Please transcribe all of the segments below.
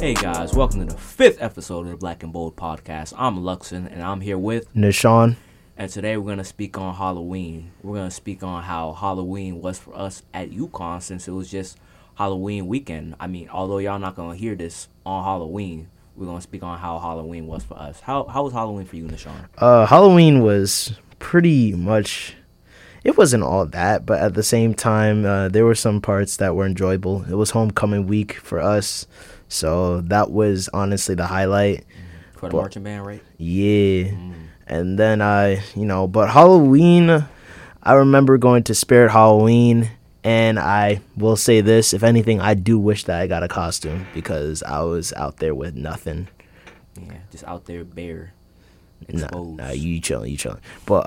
Hey guys, welcome to the 5th episode of the Black and Bold podcast. I'm Luxon and I'm here with Nishan. And today we're going to speak on Halloween. We're going to speak on how Halloween was for us at UConn since it was just Halloween weekend. I mean, although y'all not going to hear this on Halloween, we're going to speak on how Halloween was for us. How was Halloween for you, Nishan? Halloween was pretty much, it wasn't all that, but at the same time, there were some parts that were enjoyable. It was homecoming week for us, so that was honestly the highlight. For the marching band, right? Yeah. And then, but Halloween, I remember going to Spirit Halloween, and I will say this, if anything, I do wish that I got a costume because I was out there with nothing. Yeah, just out there bare, exposed. Nah, you chilling. But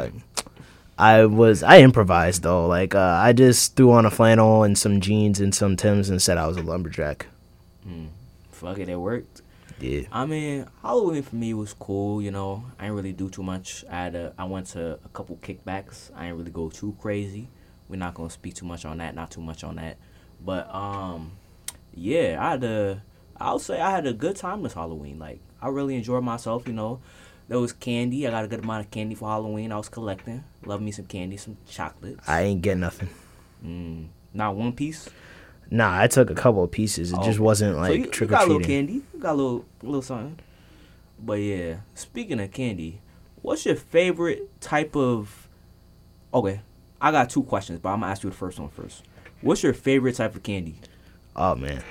I improvised though. Like I just threw on a flannel and some jeans and some Timbs and said I was a lumberjack. Fuck it worked. Yeah. I mean, Halloween for me was cool, you know. I didn't really do too much. I went to a couple kickbacks. I didn't really go too crazy. We're not gonna speak too much on that, not too much on that. But yeah, I'll say I had a good time this Halloween. Like, I really enjoyed myself, you know. There was candy. I got a good amount of candy for Halloween. I was collecting. Love me some candy, some chocolates. I ain't get nothing. Not one piece? Nah, I took a couple of pieces. It just wasn't like so trick you or got a little treating. candy. You got a little something. But yeah, speaking of candy, what's your favorite type of... Okay, I got two questions, but I'm going to ask you the first one first. What's your favorite type of candy? Oh man,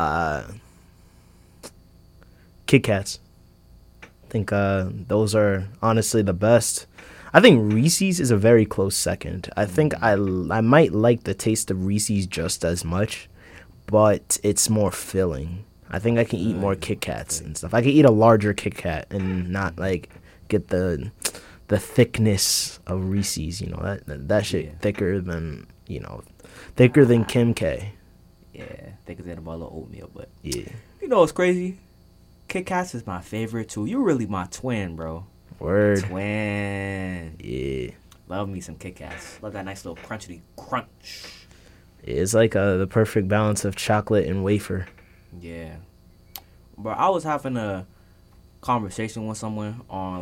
Kit Kats. I think those are honestly the best. I think Reese's is a very close second. I think I might like the taste of Reese's just as much, but it's more filling. I think I can eat more Kit Kats and stuff. I can eat a larger Kit Kat and not like get the thickness of Reese's. You know that shit thicker than Kim K. Yeah, thicker than a bowl of oatmeal. But yeah, you know what's crazy? Kit Kats is my favorite too. You're really my twin, bro. Word. Twin. Yeah. Love me some Kit Kats. Love that nice little crunchy crunch. It's like the perfect balance of chocolate and wafer. Yeah. But I was having a conversation with someone on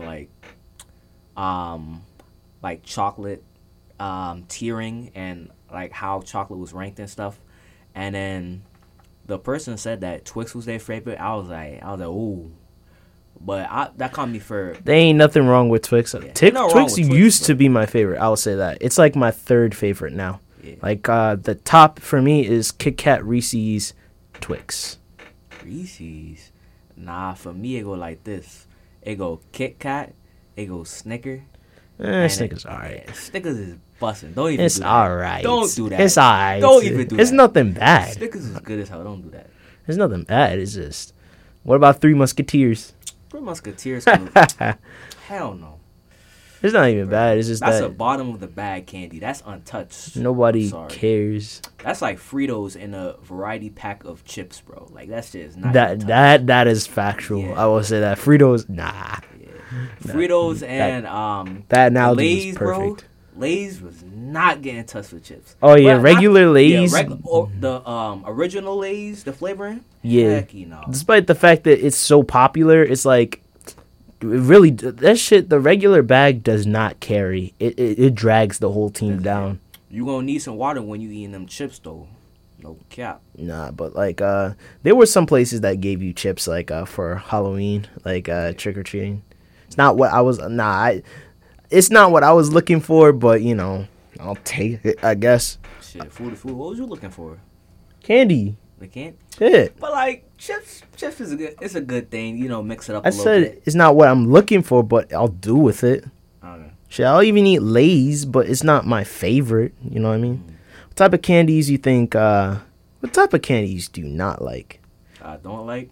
like chocolate tiering and like how chocolate was ranked and stuff. And then the person said that Twix was their favorite. I was like, ooh. But that caught me for... There ain't nothing wrong with Twix. Yeah. Twix used to be my favorite. I'll say that. It's like my third favorite now. Yeah. Like the top for me is Kit Kat, Reese's, Twix. Reese's? Nah, for me it go like this. It go Kit Kat, it go Snicker. Snickers alright. Yeah, Snickers is busting. Don't even do that. It's alright. Don't do that. It's alright. Don't even do that. It's nothing bad. Snickers is good as hell. Don't do that. It's nothing bad. It's just... What about Three Musketeers? Three Musketeers. Hell no. It's not even bad. It's just that's a bottom of the bag candy. That's untouched. Nobody cares. That's like Fritos in a variety pack of chips, bro. Like that's just not that is factual. Yeah. I will say that Fritos, nah. Yeah. Fritos and that analogy Lay's, was perfect. Bro, Lay's was not getting touched with chips. Oh yeah, regular Lay's. The original Lay's, the flavoring. Yeah. Heck, Despite the fact that it's so popular, it's like really that shit. The regular bag does not carry. It drags the whole team down. You gonna need some water when you eating them chips though. No cap. Nah, but like there were some places that gave you chips like for Halloween, like trick or treating. It's not what I was. It's not what I was looking for, but you know, I'll take it. I guess. Shit, food. What was you looking for? Candy. The candy. Yeah. But like chips is a good thing. You know, mix it up. I said it's not what I'm looking for, but I'll do with it. Okay. Shit, I'll even eat Lay's, but it's not my favorite. You know what I mean? What type of candies you think? What type of candies do you not like? I don't like.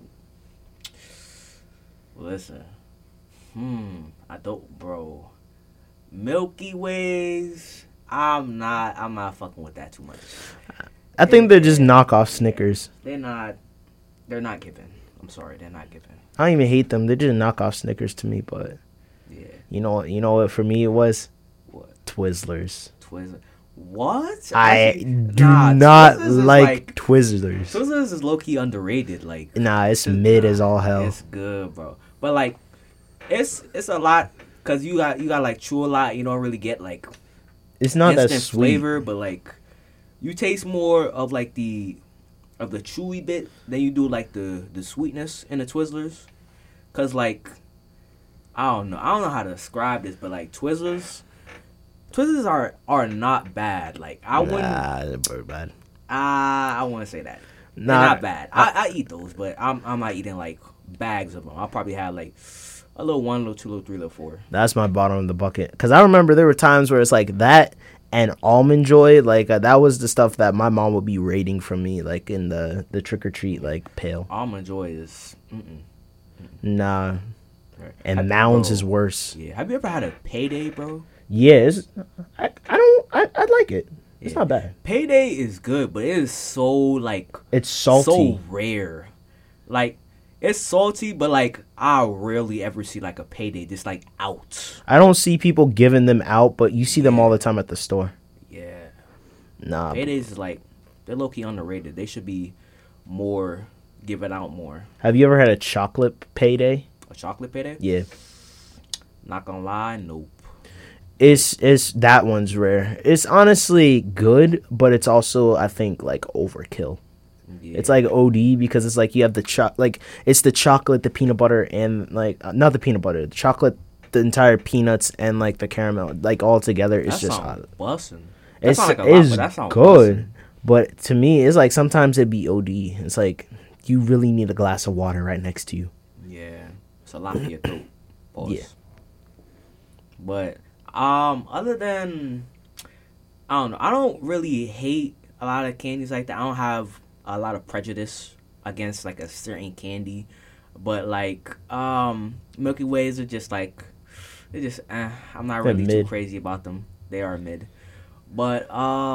Listen, I don't, bro. Milky Ways. I'm not fucking with that too much. I think they're just knockoff Snickers. They're not giving. I'm sorry, they're not giving. I don't even hate them. They're just knockoff Snickers to me, but yeah. You know what for me it was? What? Twizzlers. What? I Actually, do nah, not Twizzlers is like Twizzlers. Twizzlers is low key underrated. Like, Nah, it's mid as all hell. it's good, bro. But like, it's a lot because you got like chew a lot. You don't really get like It's not that instant sweet. flavor, but like you taste more of like the chewy bit than you do like the sweetness in the Twizzlers. Cause like I don't know how to describe this, but like Twizzlers are not bad. Like I wouldn't They're very bad. I want to say that they're Nah, not bad. I eat those, but I'm not eating like bags of them. I'll probably have like a little 1, little 2, little 3, little 4. that's my bottom of the bucket. Because I remember there were times where it's like that and Almond Joy. Like, that was the stuff that my mom would be raiding from me, like, in the trick-or-treat, like, pail. Almond Joy is Nah. right. And Mounds Bro, is worse. Yeah, have you ever had a Payday, bro? Yeah, I like it. It's Yeah. not bad. Payday is good, but it is so like It's salty. so rare. Like it's salty, but like I rarely ever see like a Payday just like out. I don't see people giving them out, but you see them all the time at the store. Yeah, Nah. Paydays is like they're low key underrated. They should be more given out more. Have you ever had a chocolate payday? A chocolate Payday? Yeah. Not gonna lie, nope. It's that one's rare. It's honestly good, but it's also, I think, like overkill. Yeah. It's like OD because it's like you have it's the chocolate, the peanut butter, and like not the peanut butter, the chocolate, the entire peanuts, and like the caramel, like all together. It's that just sound bussin'. That it's sound like a lot, is but that sound good, bussin'. but to me, it's like sometimes it'd be OD. It's like you really need a glass of water right next to you. Yeah, it's a lot for your throat. Pause. Yeah. But other than I don't know, I don't really hate a lot of candies like that. I don't have a lot of prejudice against like a certain candy, but like Milky Ways are just like they're just I'm not They're really too mid. crazy about them. They are mid, but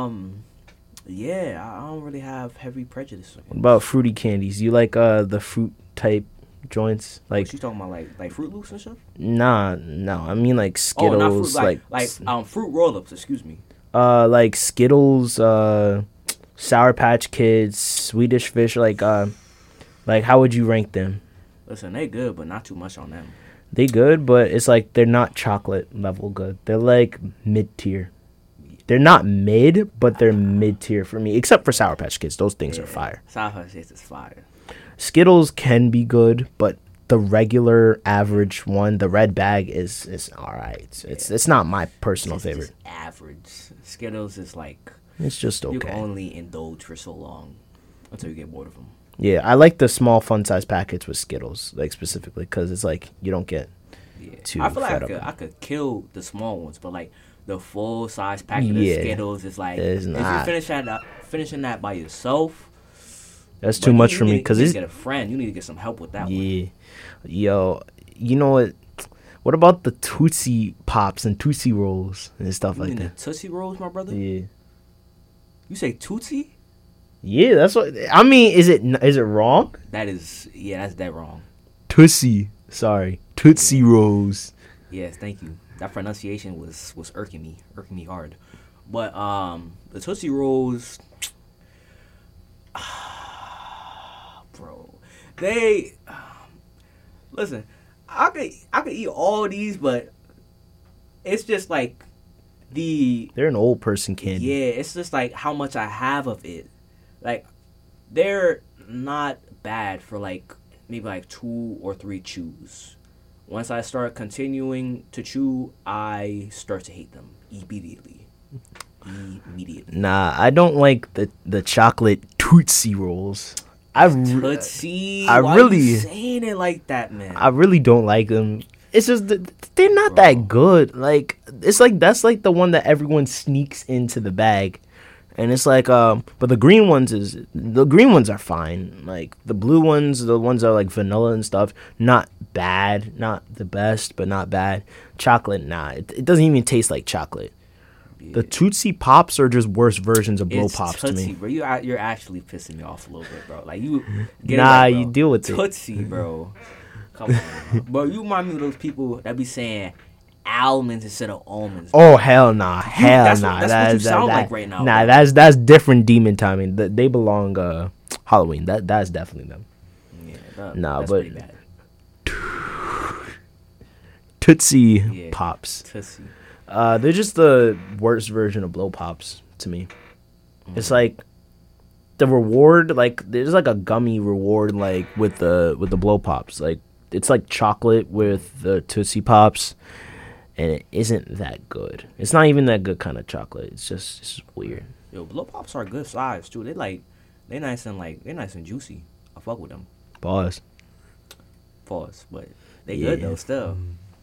yeah, I don't really have heavy prejudice. What about fruity candies? You like the fruit type joints? Like What you talking about, like Fruit Loops and stuff? nah, no. I mean like Oh, not Skittles, fruit, like fruit roll-ups. Excuse me. like Skittles, Sour Patch Kids, Swedish Fish. Like how would you rank them? Listen, they good, but not too much on them. They good, but it's like they're not chocolate level good. They're like mid tier. They're not mid, but they're mid tier for me. Except for Sour Patch Kids, those things are fire. Sour Patch Kids is fire. Skittles can be good, but the regular average one, the red bag, is all right. It's not my personal It's favorite. just average. Skittles is like It's just you can okay. only indulge for so long until you get bored of them. Yeah, I like the small fun size packets with Skittles, like specifically, because it's like you don't get Yeah, too I feel like fed I up. could kill the small ones, but like the full size packet Yeah, of Skittles is like it's if not. you're finishing that by yourself. That's but too you much for need me to- because you need it's to get a friend. You need to get some help with that one. yeah, yo, you know what? What about the Tootsie Pops and Tootsie Rolls and stuff You like mean the that? Tootsie Rolls, my brother? Yeah, You say Tootsie? yeah. That's what I mean. Is it wrong? That's dead wrong. Tootsie, sorry, Tootsie Rolls. Yes, thank you. That pronunciation was irking me hard. But the Tootsie Rolls, bro, they listen. I could eat all these, but it's just like They're an old person candy. yeah, it's just like how much I have of it. Like they're not bad for like maybe like 2 or 3 chews. Once I start continuing to chew, I start to hate them immediately. Nah, I don't like the chocolate Tootsie Rolls. Tootsie. I Why really- you saying it like that, man? I really don't like them. It's just they're not Bro. that good. Like it's like that's like the one that everyone sneaks into the bag, and it's like but the green ones are fine. Like the blue ones, the ones that are like vanilla and stuff, not bad, not the best, but not bad. Chocolate, nah, it doesn't even taste like chocolate. The Tootsie Pops are just worse versions of Blow It's Pops Tootsie, to me. bro. You're actually pissing me off a little bit, bro. Like you, get it Nah, right, bro. you deal with it. Tootsie, bro. Come on, bro. But you remind me of those people that be saying almonds instead of almonds. Oh hell nah, hell that's nah. what you sound like right now, Nah, bro. that's different demon timing. They belong Halloween. That's definitely them. Yeah, Nah, that's but pretty bad. Tootsie Yeah. Pops. Tootsie. They're just the worst version of Blow Pops to me. It's like the reward, like there's like a gummy reward, like with the Blow Pops. Like it's like chocolate with the Tootsie Pops, and it isn't that good. It's not even that good kind of chocolate. It's just weird. Yo, blow pops are good size too. They nice and juicy. I fuck with them. Pause. Pause, but they good Yeah. though still.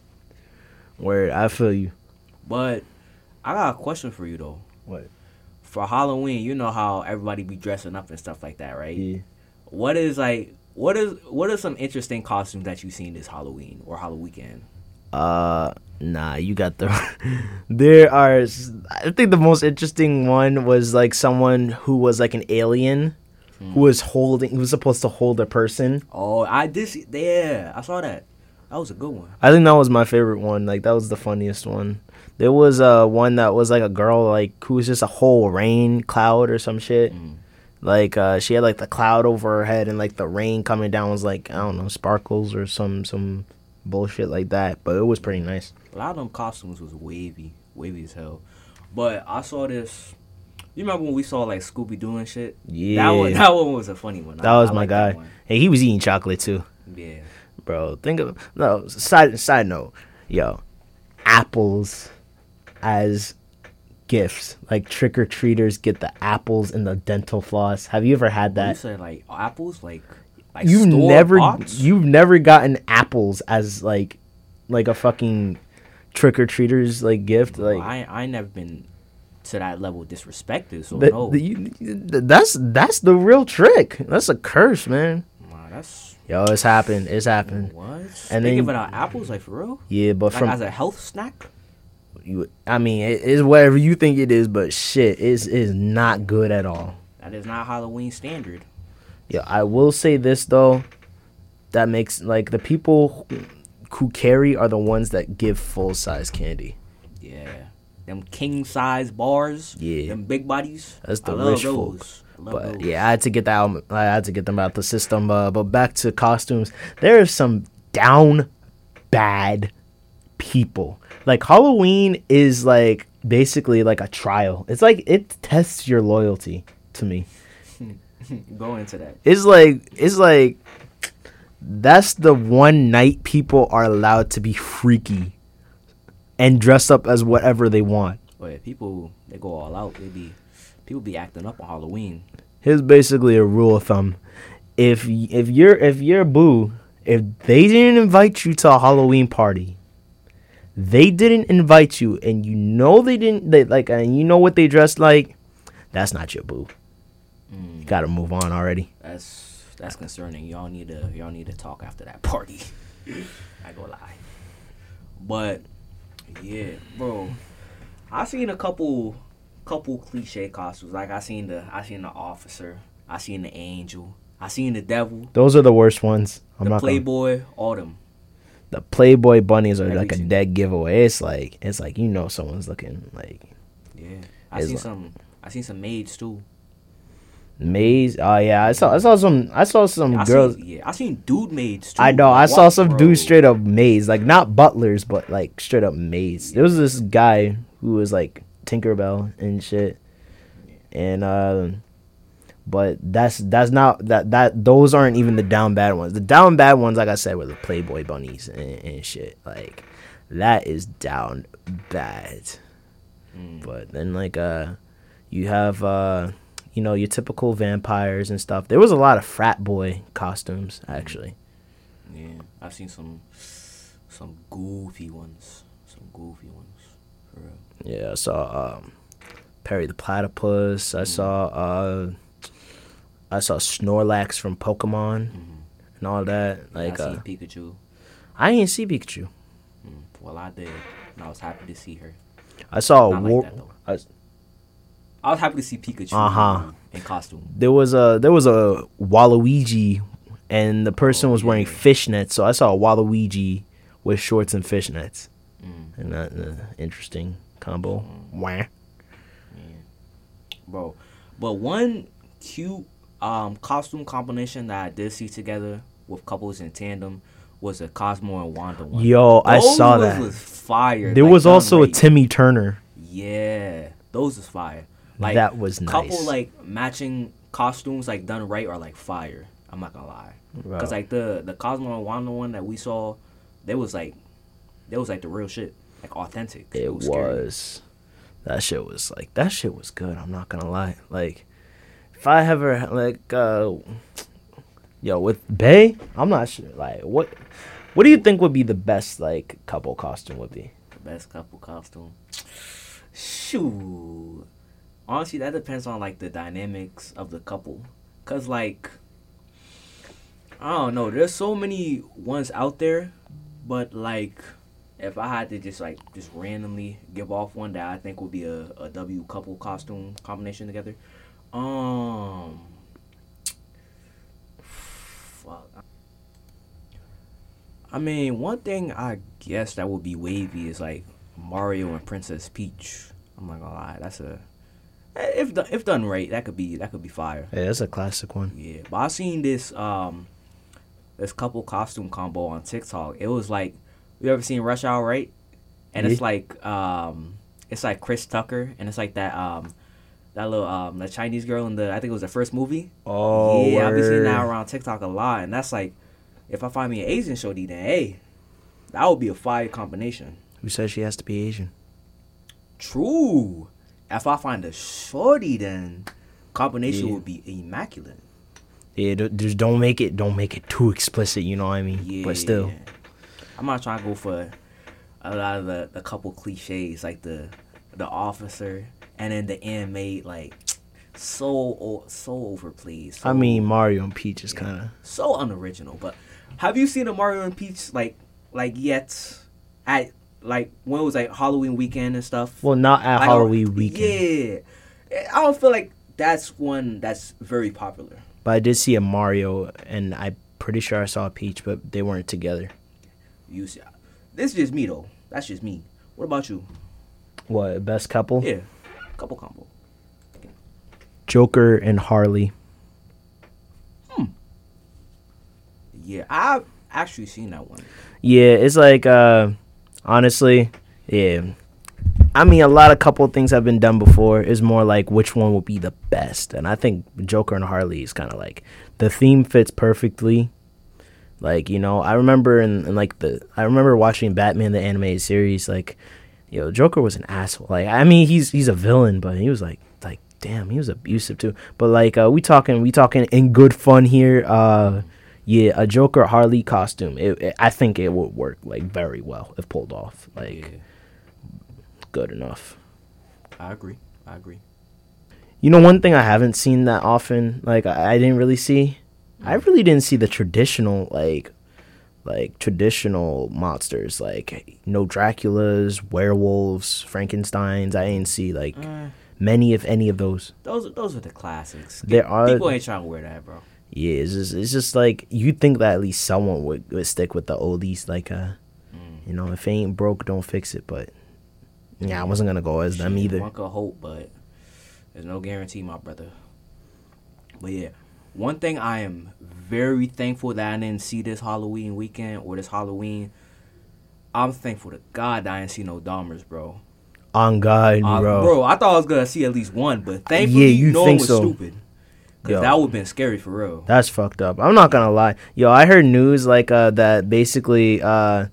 Where I feel you. But I got a question for you though. What? For Halloween, you know how everybody be dressing up and stuff like that, right? Yeah. What are some interesting costumes that you seen this Halloween or Halloween weekend? Nah, you got the. There are. I think the most interesting one was like someone who was like an alien, who was supposed to hold a person. Oh, I saw that. That was a good one. I think that was my favorite one. Like that was the funniest one. There was one that was like a girl like who was just a whole rain cloud or some shit. Like she had like the cloud over her head and like the rain coming down was like I don't know sparkles or some bullshit like that. But it was pretty nice. A lot of them costumes was wavy as hell. But I saw this. You remember when we saw like Scooby Doo and shit? Yeah, that one was a funny one. That was I my like guy. that one. Hey, he was eating chocolate too. Yeah. Bro, think of no side note, yo, apples as gifts. Like trick or treaters get the apples and the dental floss. Have you ever had You that? said like apples, like You've store-bought? never gotten apples as like a fucking trick or treaters like gift. Like I ain't never been to that level of disrespected. So the- no, that's the real trick. That's a curse, man. nah, that's Yo, it's happened. It's happened. what. And They then- giving out apples like for real, Yeah, but like from as a health snack. I mean, it is whatever you think it is, but shit is not good at all. That is not Halloween standard. Yeah, I will say this though, that makes like the people who carry are the ones that give full size candy. Yeah, them king size bars. Yeah. them big bodies. That's the I love rich those. folk. I love But those. yeah, I had to get that out. I had to get them out the system. But back to costumes, there are some down bad people. Like Halloween is like basically like a trial. It's like it tests your loyalty to me. Go into that. It's like that's the one night people are allowed to be freaky and dress up as whatever they want. But yeah, people they go all out. People be acting up on Halloween. Here's basically a rule of thumb: if you're boo, if they didn't invite you to a Halloween party, they didn't invite you, and you know they didn't. And you know what they dressed like. That's not your boo. You gotta move on already. That's concerning. Y'all need to talk after that party. I go lie. But yeah, bro, I seen a couple cliche costumes. Like I seen the officer, I seen the angel, I seen the devil, Those are the worst ones. I'm the not gonna- Playboy, all them. The Playboy bunnies are Every like a single- dead giveaway. It's like you know someone's looking like Yeah, It's I seen some maids too. maids. Oh yeah, I saw some girls. I seen dude maids too. I know. I Like, saw what, some bro? dudes straight up maids, like not butlers, but like straight up maids. There was this guy who was like Tinkerbell and shit, and but that's not that those aren't even the down bad ones. The down bad ones, like I said, were the Playboy bunnies and shit. Like that is down bad. But then like you have your typical vampires and stuff. There was a lot of frat boy costumes actually. Yeah, I've seen some goofy ones. For real. Yeah, I saw Perry the Platypus. I saw Snorlax from Pokemon and all that. Like I seen Pikachu. I didn't see Pikachu. Well, I did, and I was happy to see her. I saw Not like that, though. I was happy to see Pikachu in costume. there was a Waluigi, and the person was wearing fishnets. So I saw a Waluigi with shorts and fishnets. And that interesting combo. Wah. Yeah. Bro. But one cute costume combination that I did see together with couples in tandem was a Cosmo and Wanda one. Yo, I saw Those that. was fire. There like, was done also a right. Timmy Turner. Yeah, those is fire. Like That was couple nice. like matching costumes like done right are like fire. I'm not gonna lie. Bro. Cause like the Cosmo and Wanda one that we saw, they was like the real shit, like authentic. It scary. was. That shit was good. I'm not gonna lie. Like, if I ever with Bay, I'm not sure. Like, what do you think would be the best like couple costume would be? The best couple costume. Shoot. Honestly, that depends on like the dynamics of the couple. Cause like I don't know, there's so many ones out there, but like if I had to just randomly give off one that I think would be a W couple costume combination together, fuck. I mean, one thing I guess that would be wavy is like Mario and Princess Peach. I'm not gonna lie, that's a if done right, that could be fire. Yeah, that's a classic one. Yeah, but I seen this couple costume combo on TikTok. It was like, you ever seen Rush Hour, right? And it's like Chris Tucker, and it's like that little the Chinese girl in I think it was the first movie. Oh, yeah, I've been seeing that word. around TikTok a lot, and that's like, if I find me an Asian shorty, then hey, that would be a fire combination. Who says she has to be Asian? True. If I find a shorty, then combination Yeah. would be immaculate. Yeah, just don't make it too explicit. You know what I mean? Yeah. But still, I'm not trying to go for a lot of the couple cliches like the officer and then the inmate, like so overplayed. So, I mean Mario and Peach is kind of. so unoriginal. But have you seen a Mario and Peach like yet at like when it was like Halloween weekend and stuff? Well, not at Like, Halloween weekend. Yeah, I don't feel like that's one that's very popular. But I did see a Mario, and I'm pretty sure I saw a Peach, but they weren't together. You see, this is just me though. That's just me. What about you? What, best couple? Yeah, couple combo. Joker and Harley. Yeah, I've actually seen that one. Yeah, it's like, honestly, yeah. I mean, a lot of couple things have been done before. It's more like which one would be the best. And I think Joker and Harley is kind of like, the theme fits perfectly. Like, you know, I remember I remember watching Batman the animated series. Like, yo, Joker was an asshole. Like, I mean, he's a villain, but he was like damn, he was abusive too. But like, we talking in good fun here. Yeah, a Joker Harley costume. I think it would work like very well if pulled off. Like, Yeah, good enough. I agree. You know, one thing I haven't seen that often, like I didn't really see. I really didn't see the traditional like traditional monsters, like no Draculas, werewolves, Frankensteins. I didn't see like many, if any, of those. Those are the classics. There are People ain't trying to wear that, bro. Yeah, it's just like you'd think that at least someone would stick with the oldies, like you know, if it ain't broke, don't fix it. But yeah, I wasn't gonna go as them either. One could hope, but there's no guarantee, my brother. But yeah, one thing I am very thankful that I didn't see this Halloween weekend or this Halloween. I'm thankful to God that I didn't see no Dahmers, bro. On God, bro. I thought I was gonna see at least one, but thankfully, Yeah, you no think one was so. stupid. Cause Yo. that would have been scary for real. That's fucked up. I'm not gonna lie. Yo, I heard news like that basically the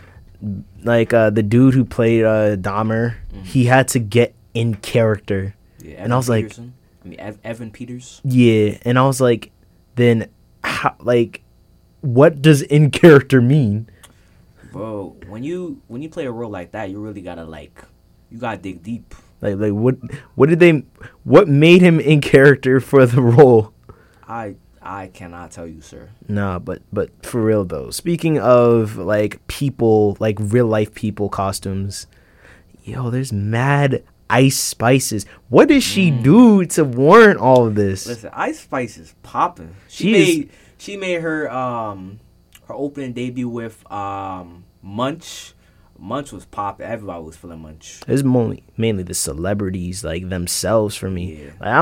dude who played Dahmer, he had to get in character. Yeah, and I was like, Peterson. Evan Peters. yeah, and I was like, then how, like, what does in character mean? Bro, when you play a role like that, you really gotta you gotta dig deep. Like what made him in character for the role? I cannot tell you, sir. Nah, but for real though. Speaking of like people, like real life people costumes, yo, there's mad Ice Spices. What did she do to warrant all of this? Listen, Ice Spice is popping. She She made her opening debut with Munch, Munch was popping. Everybody was feeling Munch. It's mainly the celebrities like themselves for me. Yeah. Like,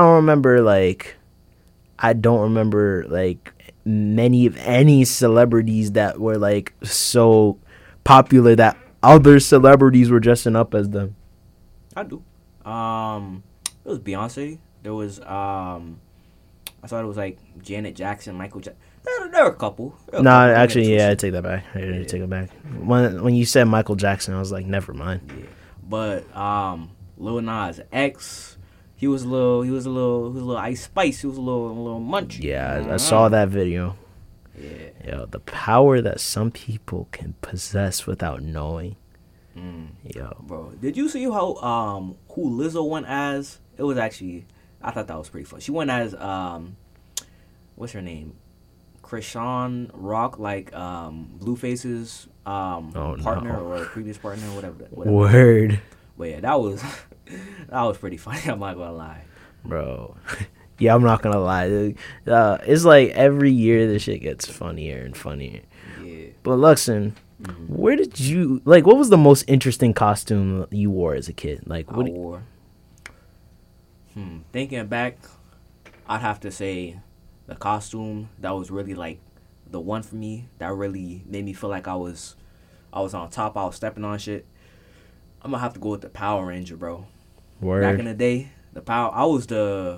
I don't remember like many of any celebrities that were like so popular that other celebrities were dressing up as them. I do. It was Beyonce. There was I thought it was like Janet Jackson, Michael Jackson. There were a couple. No, actually, yeah, I take that back. I take it back. When you said Michael Jackson, I was like, never mind. Yeah. But Lil Nas X, he was a little Ice Spice. He was a little Munch. Yeah, I saw that video. Yeah. Yo, the power that some people can possess without knowing. Yo, Bro, did you see how who Lizzo went as? It was actually, I thought that was pretty fun. She went as what's her name? Krishan Rock, like Blueface's partner or previous partner, whatever. Word, But yeah, that was that was pretty funny. I'm not gonna lie, bro. Yeah, I'm not gonna lie. It's like every year this shit gets funnier and funnier. Yeah. But Luxon, where did you like? What was the most interesting costume you wore as a kid? Like, I wore. Thinking back, I'd have to say the costume that was really like the one for me that really made me feel like I was on top. I was stepping on shit. I'm gonna have to go with the Power Ranger, bro. Word. Back in the day, I was the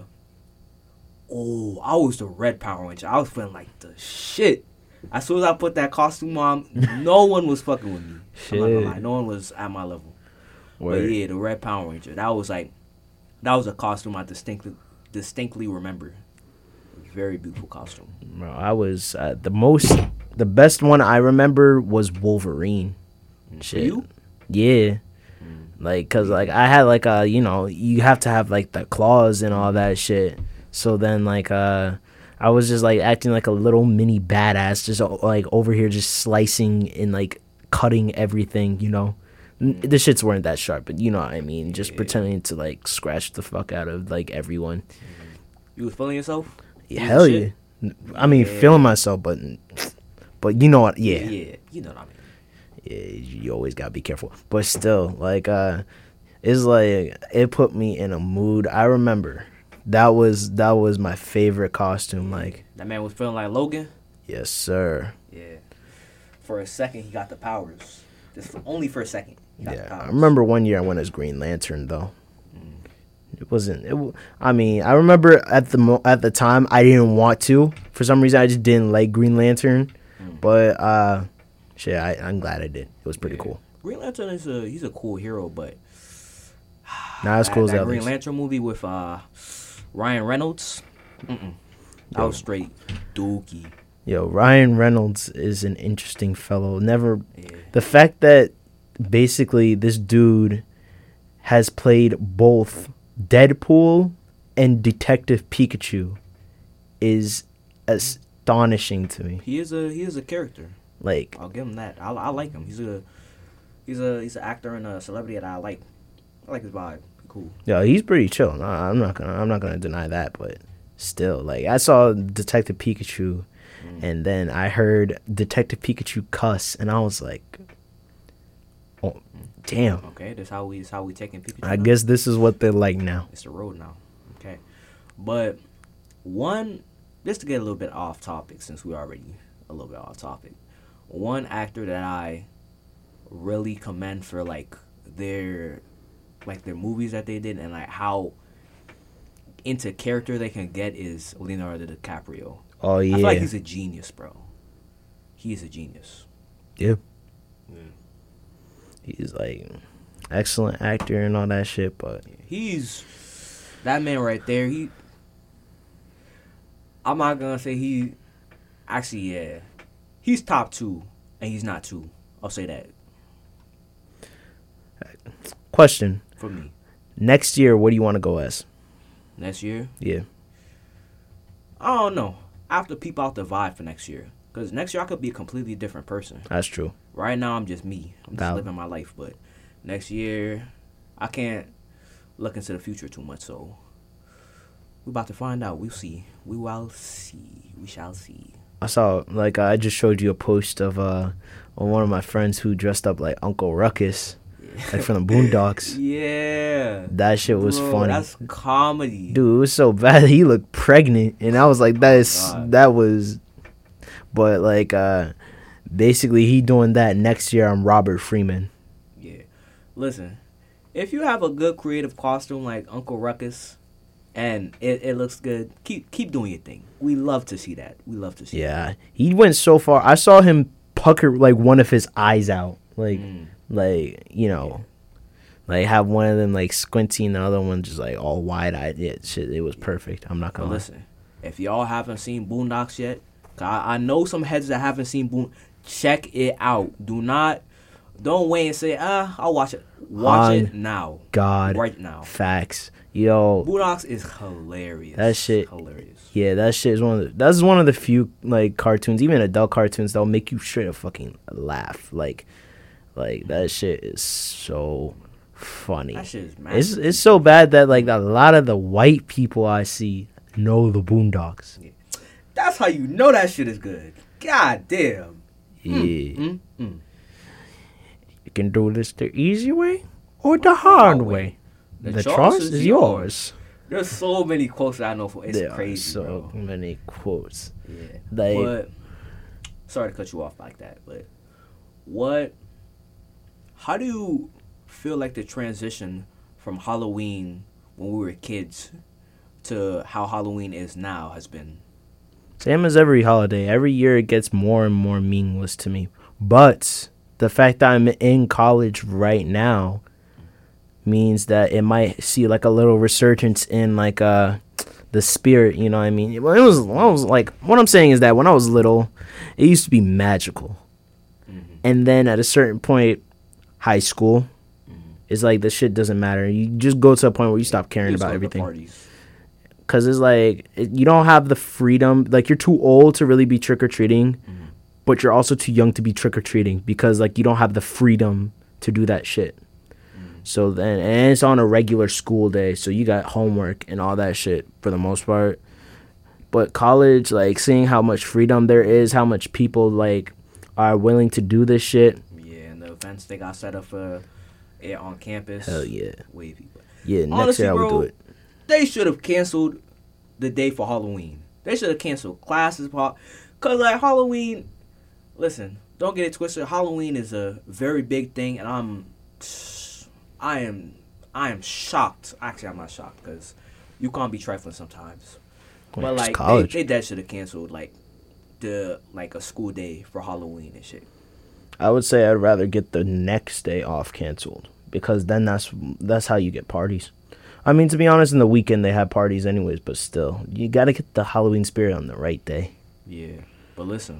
Red Power Ranger. I was feeling like the shit. As soon as I put that costume on, no one was fucking with me. I'm not gonna lie. No one was at my level. Word. But yeah, the Red Power Ranger. That was a costume I distinctly remember. Very beautiful costume. Bro, I was the best one I remember was Wolverine. For you? Yeah. Like, cause like I had like you have to have like the claws and all that shit. So then like I was just like acting like a little mini badass, just like over here just slicing and like cutting everything, The shits weren't that sharp, but you know what I mean. Just pretending to like scratch the fuck out of like everyone. You was feeling yourself? Hell yeah. I mean, feeling myself, but you know what? Yeah. Yeah, you know what I mean. Yeah, you always gotta be careful. But still, like, it's like it put me in a mood. I remember that was my favorite costume. Like, that man was feeling like Logan. Yes, sir. Yeah. For a second, he got the powers. Only for a second. Yeah, I remember one year I went as Green Lantern though. It wasn't. I mean, I remember at the time I didn't want to. For some reason, I just didn't like Green Lantern. But shit, I'm glad I did. It was pretty cool. Green Lantern he's a cool hero, but not as cool as that others. Green Lantern movie with Ryan Reynolds. That was straight dookie. Yo, Ryan Reynolds is an interesting fellow. The fact that basically this dude has played both Deadpool and Detective Pikachu is astonishing to me. He is a character. Like, I'll give him that. I like him. He's an actor and a celebrity that I like. I like his vibe. Cool. Yeah, he's pretty chill. No, I'm not gonna deny that, but still, like, I saw Detective Pikachu, and then I heard Detective Pikachu cuss, and I was like, oh, damn. Okay, that's how we taking Pikachu. I guess this is what they're like now. It's the road now. Okay, but just to get a little bit off topic, since we're already a little bit off topic, one actor that I really commend for their movies that they did and like how into character they can get is Leonardo DiCaprio. Oh yeah, I feel like he's a genius, bro. He is a genius. Yeah. He's like excellent actor and all that shit, but he's that man right there. I'm not gonna say he's top 2 and he's not 2. I'll say that. Question for me. Next year, what do you want to go as? Next year? Yeah. I don't know. I have to peep out the vibe for next year. Because next year I could be a completely different person. That's true. Right now I'm just me. I'm just living my life. But next year, I can't look into the future too much. So we're about to find out. We'll see. We will see. We shall see. I saw like I just showed you a post of one of my friends who dressed up like Uncle Ruckus, like from the Boondocks. Yeah. That shit was Bro, funny. that's comedy. Dude, it was so bad. He looked pregnant, and I was like, God. that was. But like, basically, he doing that next year. I'm Robert Freeman. Yeah. Listen, if you have a good creative costume like Uncle Ruckus, and it looks good, keep doing your thing. We love to see that. We love to see. Yeah, he went so far. I saw him pucker like one of his eyes out, like you know, like have one of them like squinty and the other one just like all wide eyed. Yeah, shit, it was perfect. I'm not But gonna lie. listen, if y'all haven't seen Boondocks yet, 'cause I know some heads that haven't seen check it out. Don't wait and say, I'll watch it. Watch it now. God, Right now. facts, yo. Boondocks is hilarious. That shit- hilarious. Yeah, that shit is that's one of the few like cartoons, even adult cartoons, that'll make you straight up fucking laugh. Like that shit is so funny. That shit is mad. It's so bad that like a lot of the white people I see know the Boondocks. That's how you know that shit is good. God damn. Yeah. You can do this the easy way or the hard way. The choice is yours. There's so many quotes that I know for. It's There crazy, are so bro. many quotes. Yeah. Like, But sorry to cut you off like that, but how do you feel like the transition from Halloween when we were kids to how Halloween is now has been? same as every holiday. Every year it gets more and more meaningless to me. But the fact that I'm in college right now means that it might see like a little resurgence in like the spirit, you know what I mean? Well, when I was like, what I'm saying is that when I was little, it used to be magical. And then at a certain point, high school, it's like the shit doesn't matter. You just go to a point where you stop caring Just about go to everything. parties. Because it's like, you don't have the freedom. Like, you're too old to really be trick-or-treating, but you're also too young to be trick-or-treating because, like, you don't have the freedom to do that shit. So then, and it's on a regular school day, so you got homework and all that shit for the most part. But college, like, seeing how much freedom there is, how much people, like, are willing to do this shit. Yeah, and the events they got set up for on campus. Hell yeah. Wavy. But Yeah, next honestly, year I will bro, do it. they should have canceled the day for Halloween. They should have canceled classes. Because, like, Halloween, listen, don't get it twisted. Halloween is a very big thing, and I am shocked. Actually, I'm not shocked because you can't be trifling sometimes. Well, But, it's like, college. they dead should have canceled, like, a school day for Halloween and shit. I would say I'd rather get the next day off canceled because then that's how you get parties. I mean, to be honest, in the weekend they have parties anyways, but still, you got to get the Halloween spirit on the right day. Yeah, but listen,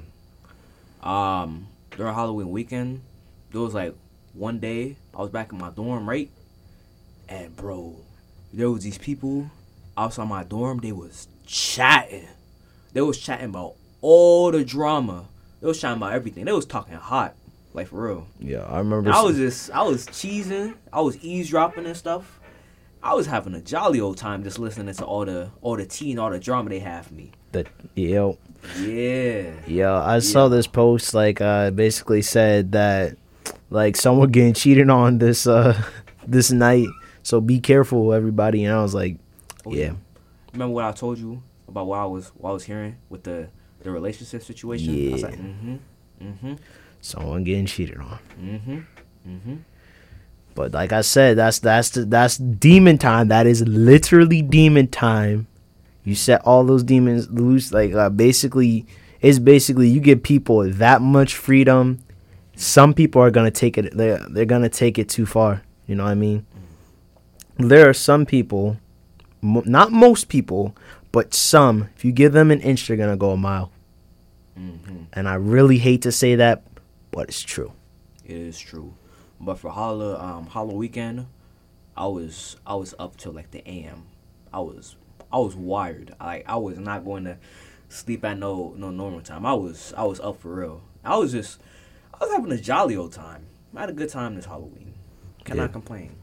during Halloween weekend, there was like one day I was back in my dorm, right? And bro, there was these people outside my dorm. They was chatting. They was chatting about all the drama. They was chatting about everything. They was talking hot, like for real. Yeah, I remember. I was cheesing. I was eavesdropping and stuff. I was having a jolly old time just listening to all the tea and all the drama they have for me. Yo, Yeah. I saw this post like basically said that like someone getting cheated on this this night, so be careful everybody. And I was like, yeah. Remember what I told you about what I was hearing with the relationship situation? I was like, Someone getting cheated on. mm-hmm. But like I said, that's demon time. That is literally demon time. You set all those demons loose. Like basically you give people that much freedom. Some people are gonna take it. They're gonna take it too far. You know what I mean? There are some people, not most people, but some. If you give them an inch, they're gonna go a mile. And I really hate to say that, but it's true. It is true. But for Halloween weekend, I was up till like the AM. I was wired. I was not going to sleep at no normal time. I was up for real. I was having a jolly old time. I had a good time this Halloween. Cannot complain.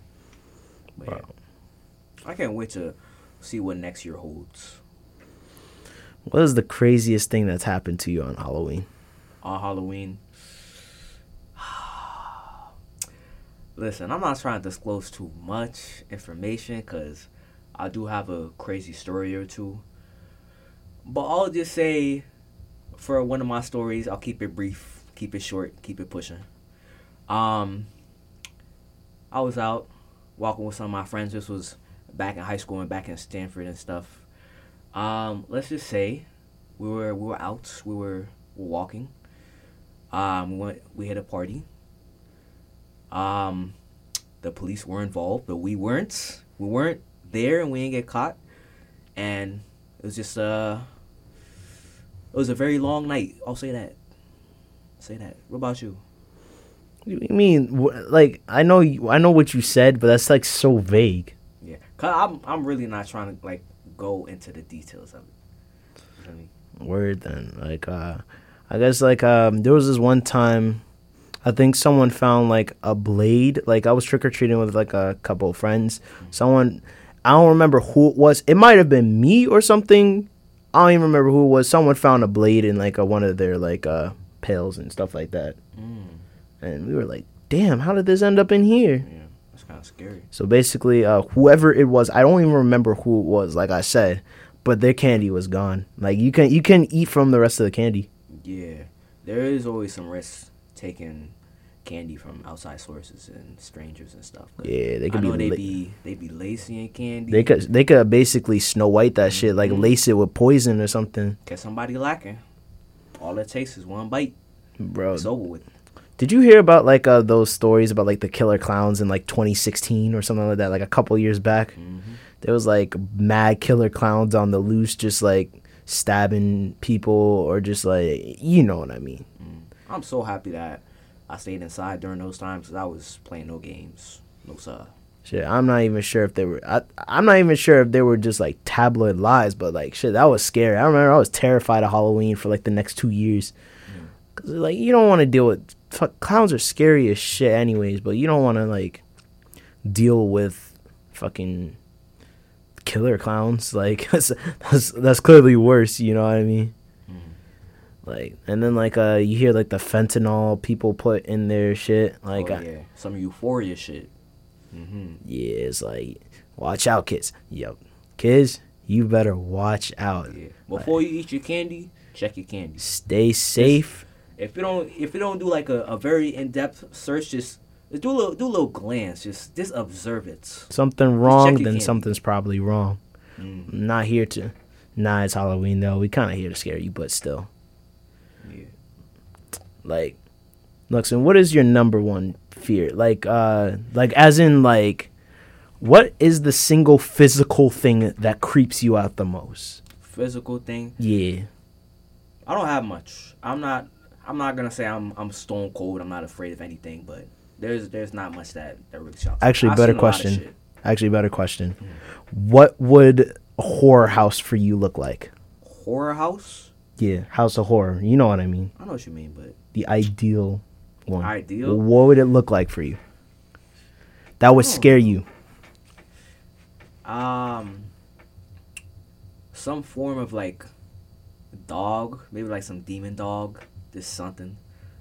But yeah, I can't wait to see what next year holds. What is the craziest thing that's happened to you on Halloween? On Halloween. Listen, I'm not trying to disclose too much information because I do have a crazy story or two. But I'll just say, for one of my stories, I'll keep it brief, keep it short, keep it pushing. I was out walking with some of my friends. This was back in high school and back in Stanford and stuff. Let's just say we were out, we were walking. We hit a party. The police were involved, but we weren't. We weren't there, and we didn't get caught. And it was just it was a very long night. I'll say that. What about you? You mean like I know what you said, but that's like so vague. Yeah, cause I'm really not trying to like go into the details of it. You know what I mean? Word then, like I guess like there was this one time, I think someone found like a blade. Like I was trick or treating with like a couple of friends. Someone, I don't remember who it was. It might have been me or something. I don't even remember who it was. Someone found a blade in like one of their like pails and stuff like that. And we were like, damn, how did this end up in here? Yeah, that's kind of scary. So basically, whoever it was, I don't even remember who it was, like I said, but their candy was gone. Like you can eat from the rest of the candy. Yeah, there is always some risk taking candy from outside sources and strangers and stuff. Yeah, they could they be lacing candy. They could basically Snow White that shit, like lace it with poison or something. Catch somebody lacking. All it takes is one bite. Bro, it's over with. Did you hear about like those stories about like the killer clowns in like 2016 or something like that? Like a couple years back, there was like mad killer clowns on the loose, just like stabbing people or just like, you know what I mean. I'm so happy that I stayed inside during those times because I was playing no games, no sir. Shit, I'm not even sure if they were. I'm not even sure if they were just like tabloid lies, but like shit, that was scary. I remember I was terrified of Halloween for like the next 2 years, cause like you don't want to deal with. Clowns are scary as shit anyways, but you don't want to like deal with fucking killer clowns. Like that's clearly worse, you know what I mean? Like, and then like you hear like the fentanyl people put in their shit, like some euphoria shit. Yeah, it's like watch out, kids. Yo, kids, you better watch out. Yeah. Before you eat your candy, check your candy. Stay safe. If you don't do like a very in-depth search, just do a little glance, just observe it. Something wrong, then something's probably wrong. Not here to. Nah, it's Halloween though. We kind of here to scare you, but still. Yeah. Like, Luxon, what is your number one fear? Like as in like, what is the single physical thing that creeps you out the most? Physical thing? Yeah. I don't have much. I'm not gonna say I'm stone cold. I'm not afraid of anything, but there's not much that really shocks me. Actually, better question. What would a horror house for you look like? Horror house? Yeah, house of horror. You know what I mean. I know what you mean, but the ideal one. Ideal? What would it look like for you? That would scare you. Some form of like dog, maybe like some demon dog. Just something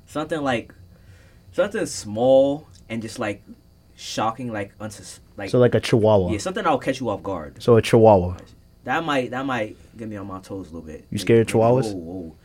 small and just like shocking, like so like a chihuahua. Yeah, something that'll catch you off guard. So a chihuahua. That might get me on my toes a little bit. You scared of chihuahuas?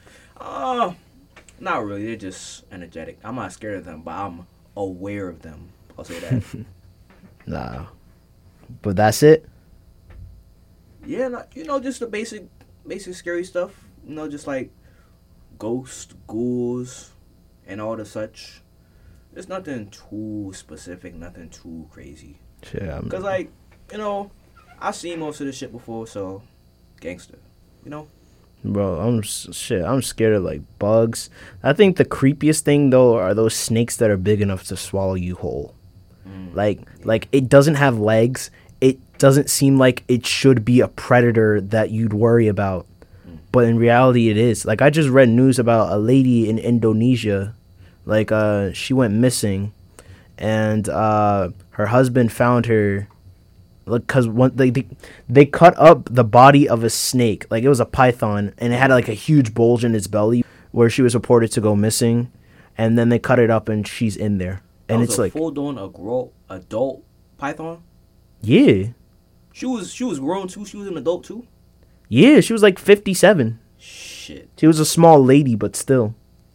Not really. They're just energetic. I'm not scared of them, but I'm aware of them. I'll say that. Nah, but that's it. Yeah, just the basic scary stuff. Just like ghosts, ghouls, and all the such. There's nothing too specific, nothing too crazy. Yeah, because like I've seen most of this shit before, so gangster, Bro, I'm scared of like bugs. I think the creepiest thing though are those snakes that are big enough to swallow you whole. Like it doesn't have legs. It doesn't seem like it should be a predator that you'd worry about. But in reality, it is. Like, I just read news about a lady in Indonesia. Like, she went missing. And her husband found her because when they cut up the body of a snake, like it was a python, and it had like a huge bulge in its belly where she was reported to go missing, and then they cut it up and she's in there, and That it's was a like, full-blown adult python. yeah, She was grown too. She was an adult too. yeah, she was like 57. Shit. She was a small lady, but still.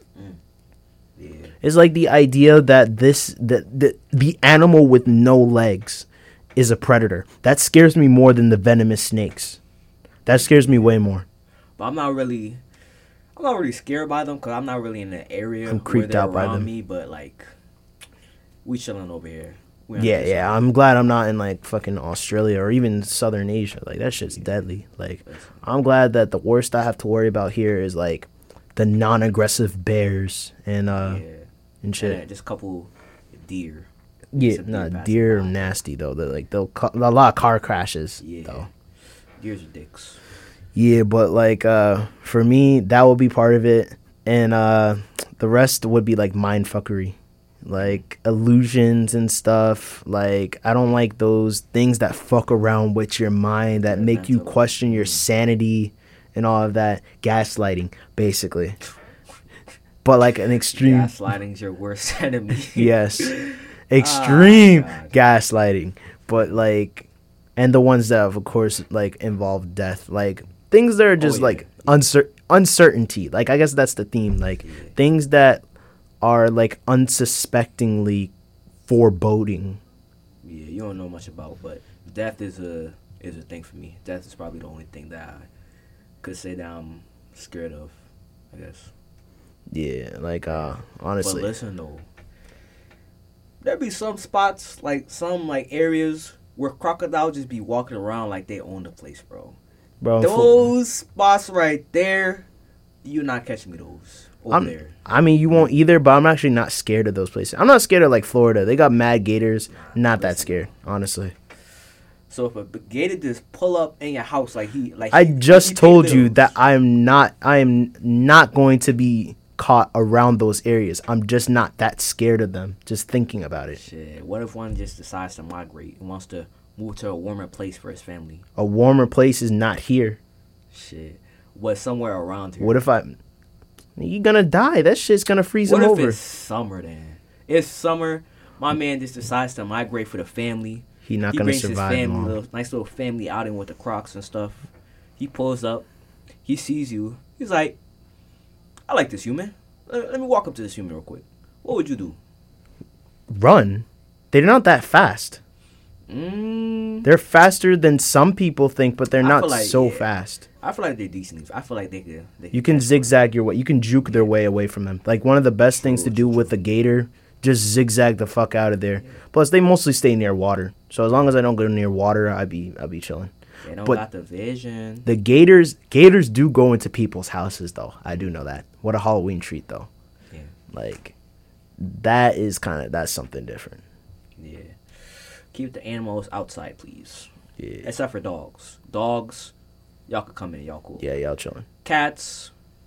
Yeah. It's like the idea that the animal with no legs is a predator. That scares me more than the venomous snakes. That scares me way more. But I'm not really scared by them because I'm not really in the area I'm where creeped they're out by around them. me. But like, we chilling over here. We on Yeah, this yeah. side. I'm glad I'm not in like fucking Australia or even Southern Asia. Like that shit's deadly. Like I'm glad that the worst I have to worry about here is like the non-aggressive bears and Yeah. and shit. And just a couple deer. Yeah, Some nah, passing deer are by. nasty though. They're like a lot of car crashes Yeah. though. Deer's are dicks. Yeah, but like for me that will be part of it, and the rest would be like mind fuckery, like illusions and stuff. Like I don't like those things that fuck around with your mind that Yeah, make you mental. question your sanity and all of that. Gaslighting, basically. But like an extreme, Gaslighting's your worst enemy. yes, extreme God. gaslighting. But like, and the ones that of course like involve death, like things that are just yeah. like uncertainty. Like I guess that's the theme. Like Yeah. things that are like unsuspectingly foreboding. Yeah, you don't know much about, but death is a thing for me. Death is probably the only thing that I could say that I'm scared of, I guess. Yeah, like But honestly, listen though, there be some spots like some like areas where crocodiles just be walking around like they own the place, bro. bro. Those spots right there, you're not catching me those over there. I mean, you won't either, but I'm actually not scared of those places. I'm not scared of like Florida. They got mad gators. Not that scared, honestly. So if a gator just pull up in your house I just he pay told you bills. that I am not going to be caught around those areas. I'm just not that scared of them. Just thinking about it. Shit, what if one just decides to migrate and wants to move to a warmer place for his family? A warmer place is not here. Shit, what somewhere around here? What if you're gonna die? That shit's gonna freeze What him if over. it's summer then? It's summer. My man just decides to migrate for the family. He not He gonna brings his survive family, long. nice little family outing with the Crocs and stuff. He pulls up. He sees you. He's like, I like this human. Let me walk up to this human real quick. What would you do? Run. They're not that fast. They're faster than some people think, but they're I not feel like, so yeah. fast. I feel like they're decent. I feel like they could. You can zigzag your way. You can juke their way away from them. Like one of the best things to do with a gator, just zigzag the fuck out of there. Plus, they mostly stay near water. So as long as I don't go near water, I'll be chilling. They don't but- got the vision. The gators do go into people's houses though. I do know that. What a Halloween treat though. Yeah. Like that's something different. Yeah. Keep the animals outside, please. Yeah. Except for dogs. Dogs, y'all can come in. Y'all cool. Yeah, y'all chilling. Cats,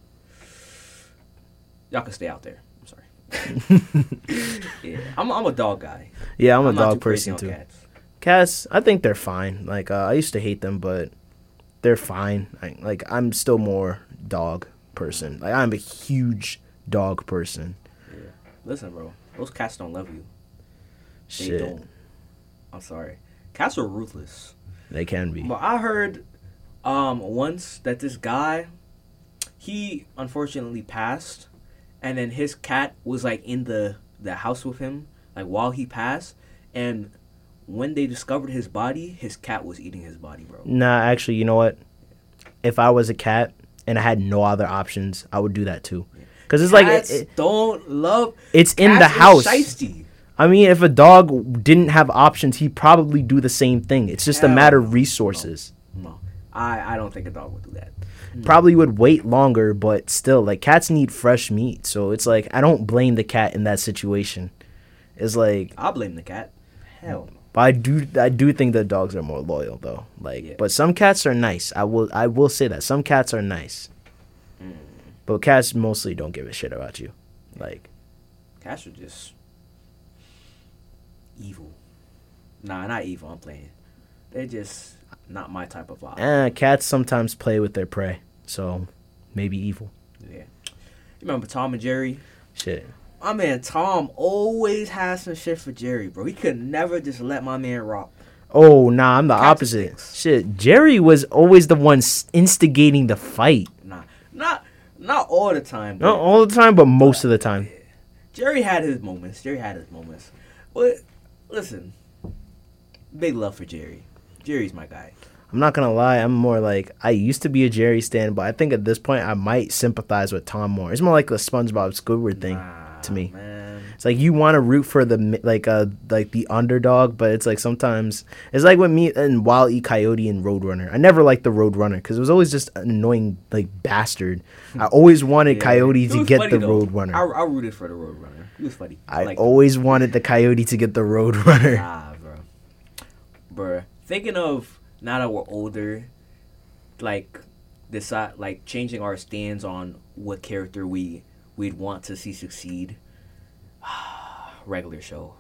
y'all can stay out there. I'm sorry. Yeah, I'm a dog guy. Yeah, I'm a not dog too crazy person on too. Cats. Cats, I think they're fine. Like I used to hate them, but they're fine. I'm still more dog person. Like I'm a huge dog person. Yeah. Listen, bro. Those cats don't love you. They Shit, don't. I'm sorry. Cats are ruthless. they can be. But I heard once that this guy, he unfortunately passed, and then his cat was like in the house with him like while he passed, and when they discovered his body, his cat was eating his body, bro. Nah, actually, you know what? If I was a cat and I had no other options, I would do that too. Cause it's Cats like don't love. it's in the cats is house. shiesty. I mean, if a dog didn't have options, he'd probably do the same thing. It's just a Hell matter no. of resources. No, I don't think a dog would do that. Probably would wait longer, but still, like cats need fresh meat. So it's like I don't blame the cat in that situation. It's like, I'll blame the cat. Hell no. but I do think that dogs are more loyal though. Like, Yeah. but some cats are nice. I will say that some cats are nice, but cats mostly don't give a shit about you. Like, Cats are just evil. Nah, not evil. I'm playing. They're just not my type of vibe. Cats sometimes play with their prey, so maybe evil. Yeah. You remember Tom and Jerry? Shit. My man Tom always has some shit for Jerry, bro. He could never just let my man rock. Oh, nah, I'm the Cats opposite. things. Shit, Jerry was always the one instigating the fight. Nah, not all the time. Not all the time, but most of the time. Jerry had his moments. But listen, big love for Jerry. Jerry's my guy. I'm not gonna lie, I'm more like, I used to be a Jerry stan, but I think at this point I might sympathize with Tom more. It's more like the SpongeBob Squidward thing to me. Man. It's like you want to root for the the underdog, but it's like sometimes it's like with me and Wile E. Coyote and Roadrunner. I never liked the Roadrunner because it was always just an annoying like bastard. I always wanted Coyote to get the Roadrunner. I rooted for the Roadrunner. He was funny. I always wanted the Coyote to get the Roadrunner. Nah, bro. Thinking of now that we're older, like decide like changing our stance on what character we'd want to see succeed. Regular show.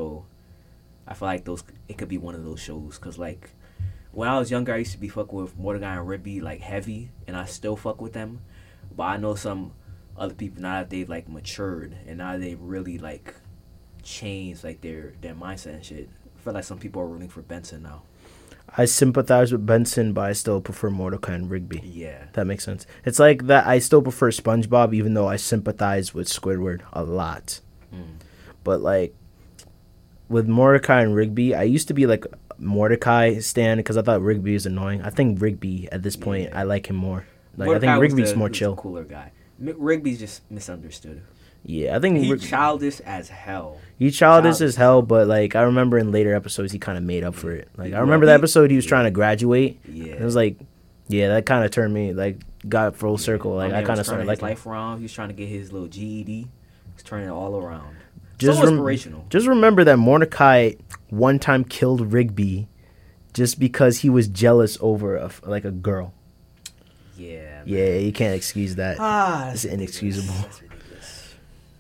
I feel like it could be one of those shows because like when I was younger, I used to be fucking with Mordecai and Rigby like heavy, and I still fuck with them. But I know some other people now that they've like matured and now they really like changed like their mindset and shit. I feel like some people are rooting for Benson now. I sympathize with Benson, but I still prefer Mordecai and Rigby. Yeah. That makes sense. It's like that I still prefer SpongeBob, even though I sympathize with Squidward a lot. But like with Mordecai and Rigby, I used to be like Mordecai stan because I thought Rigby was annoying. I think Rigby at this point, I like him more. Like Mordecai, I think Rigby's more chill. Cooler guy. Rigby's just misunderstood. Yeah, I think he's childish as hell. He's childish as hell, but like I remember in later episodes he kind of made up for it. Like I remember the episode he was trying to graduate. Yeah, it was like, that kind of turned me like got full circle. Like I kind of started liking life around. He was trying to get his little GED. He's turning it all around. Just so inspirational. Just remember that Mordecai one time killed Rigby just because he was jealous over a girl. Yeah. Yeah, you can't excuse that. It's inexcusable. That's ridiculous.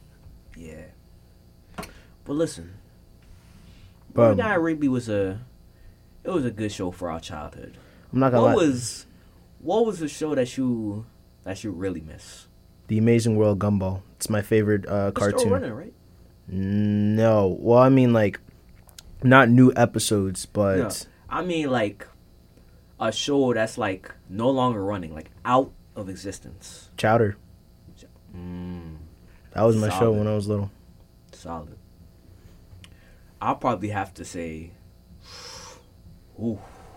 Yeah. But listen, Mordecai and Rigby was a good show for our childhood. I'm not gonna lie. What was the show that you really miss? The Amazing World Gumball. It's my favorite cartoon. It's still running, right? No. Well, I mean, like, not new episodes, but... No. I mean, like, a show that's, like, no longer running, like, out of existence. Chowder. That was my show when I was little. Solid. I'll probably have to say... Ooh.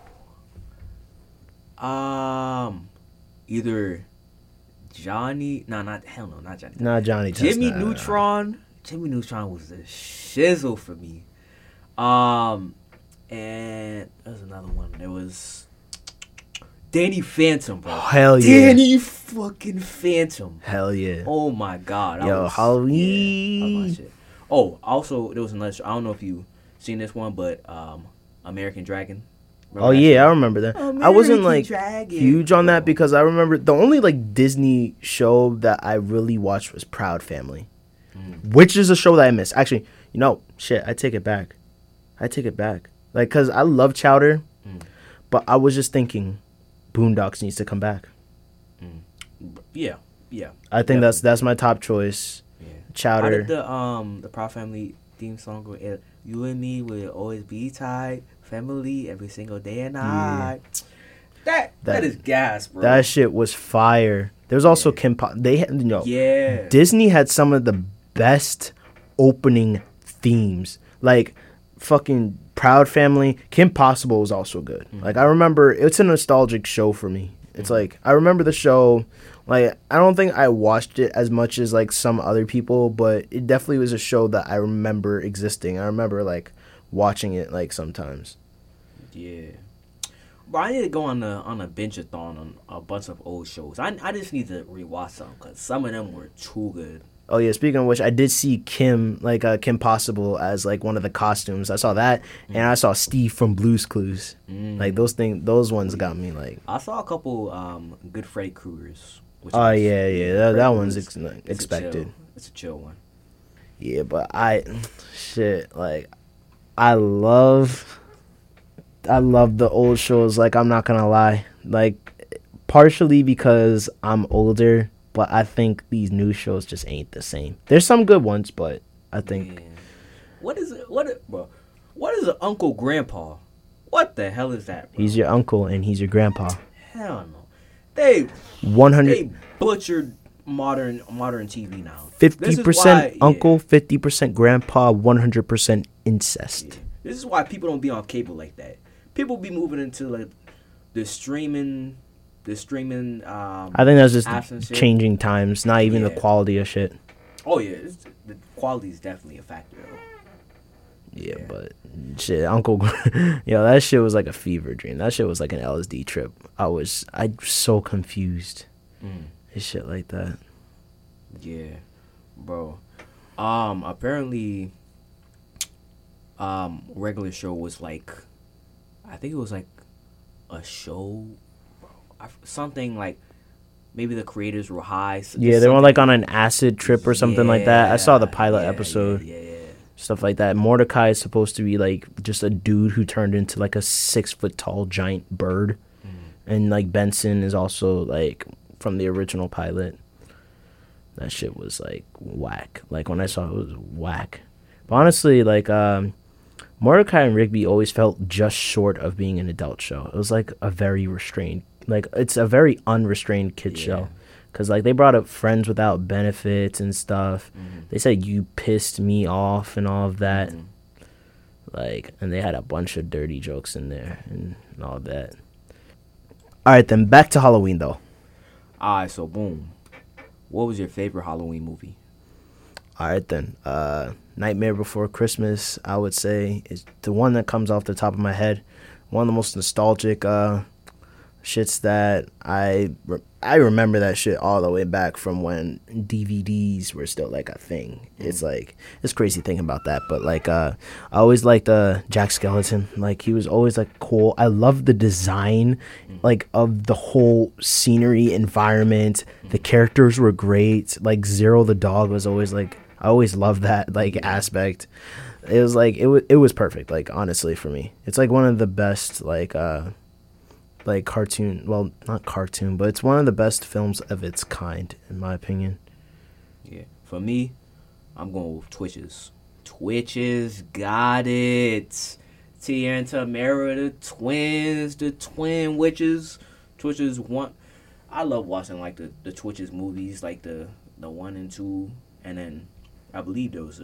Either Johnny... not Johnny. Not Johnny. Jimmy Neutron... Jimmy Neutron was the shizzle for me. And there's another one. There was Danny Phantom, bro. Oh, hell yeah. Danny fucking Phantom. Hell yeah. Oh my god. Halloween. Yeah, oh, also there was another show. I don't know if you seen this one, but American Dragon. Remember I remember that. I wasn't like huge on that because I remember the only like Disney show that I really watched was Proud Family. Which is a show that I miss. Actually, I take it back. Like, because I love Chowder, but I was just thinking Boondocks needs to come back. Yeah. I think that's my top choice. Yeah. Chowder. How did the Proud Family theme song go? You and me will always be tied, family, every single day and night. Yeah. That is gas, bro. That shit was fire. There's also Kim Disney had some of the best opening themes. Like fucking Proud Family. Kim Possible was also good. Like I remember it's a nostalgic show for me. It's like I remember the show. Like I don't think I watched it as much as like some other people, but it definitely was a show that I remember existing. I remember like watching it like sometimes. Yeah. But I need to go on a binge-a-thon on a bunch of old shows. I just need to rewatch some because some of them were too good. Oh yeah, speaking of which, I did see Kim Possible as like one of the costumes. I saw that, and I saw Steve from Blue's Clues. Like those ones got me like. I saw a couple good Freddy Kruegers. That one's expected. It's a chill one. Yeah, but I love I love the old shows. Like, I'm not gonna lie. Like, partially because I'm older, but I think these new shows just ain't the same. There's some good ones, but I think Man. What is it? Bro? What is an Uncle Grandpa? What the hell is that, bro? he's your uncle and he's your grandpa. Hell no. They 100, butchered modern TV now. 50% uncle, 50% grandpa, 100% incest. Yeah. This is why people don't be on cable like that. People be moving into like the streaming. I think that's just changing times, not even the quality of shit. Oh yeah, the quality is definitely a factor though. Yeah, but shit, Uncle, yo, that shit was like a fever dream. That shit was like an LSD trip. I was so confused. And shit like that. Yeah, bro. Apparently, regular show was like, I think it was like a show, something like maybe the creators were high. So yeah, they were like on an acid trip or something like that. I saw the pilot episode. Yeah. Stuff like that. Mordecai is supposed to be like just a dude who turned into like a 6-foot tall giant bird. And like Benson is also like from the original pilot. That shit was like whack. Like when I saw it, it was whack. But honestly, like Mordecai and Rigby always felt just short of being an adult show. It was like a very restrained, like it's a very unrestrained kid show. Because, like, they brought up friends without benefits and stuff. They said, you pissed me off and all of that. Like, and they had a bunch of dirty jokes in there and all of that. All right, then, back to Halloween, though. All right, so, boom. What was your favorite Halloween movie? All right, then. Nightmare Before Christmas, I would say, is the one that comes off the top of my head. One of the most nostalgic shits that I remember that shit all the way back from when DVDs were still like a thing. It's like, it's crazy thinking about that, but like I always liked Jack Skellington. Like he was always like cool. I loved the design like of the whole scenery environment. The characters were great. Like Zero the dog was always like, I always loved that like aspect. It was like it was perfect, like honestly for me. It's like one of the best like cartoon, well, not cartoon, but it's one of the best films of its kind, in my opinion. Yeah, for me, I'm going with Twitches. Twitches got it. Tia and Tamara, the twins, the twin witches. Twitches one. I love watching like the Twitches movies, like the 1 and 2, and then I believe there was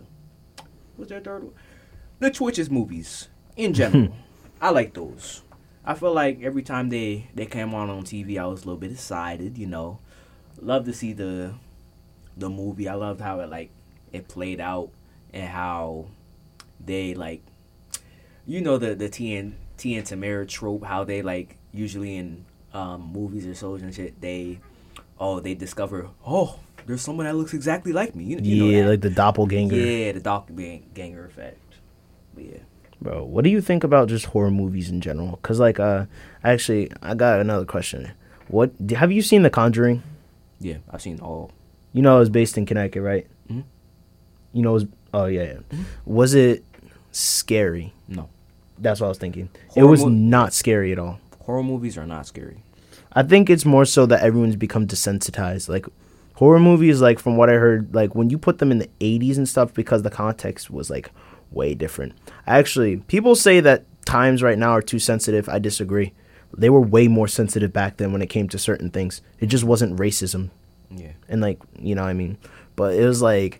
what's that third one? The Twitches movies in general. I like those. I feel like every time they came on TV, I was a little bit excited, you know. Love to see the movie. I loved how it played out and how they like, you know, the T and Tamara trope. How they like usually in movies or shows and shit, they discover, oh, there's someone that looks exactly like me. You know that. Like the doppelganger. Yeah, the doppelganger effect. But yeah. Bro, what do you think about just horror movies in general? Because, like, actually, I got another question. Have you seen The Conjuring? Yeah, I've seen all. You know it was based in Connecticut, right? Mm-hmm. You know it was... Oh, yeah. Mm-hmm. Was it scary? No. That's what I was thinking. It was not scary at all. Horror movies are not scary. I think it's more so that everyone's become desensitized. Like, horror movies, like, from what I heard, like, when you put them in the 80s and stuff, because the context was, like, way different. Actually, people say that times right now are too sensitive. I disagree. They were way more sensitive back then when it came to certain things. It just wasn't racism. Yeah. And like, you know what I mean? But it was like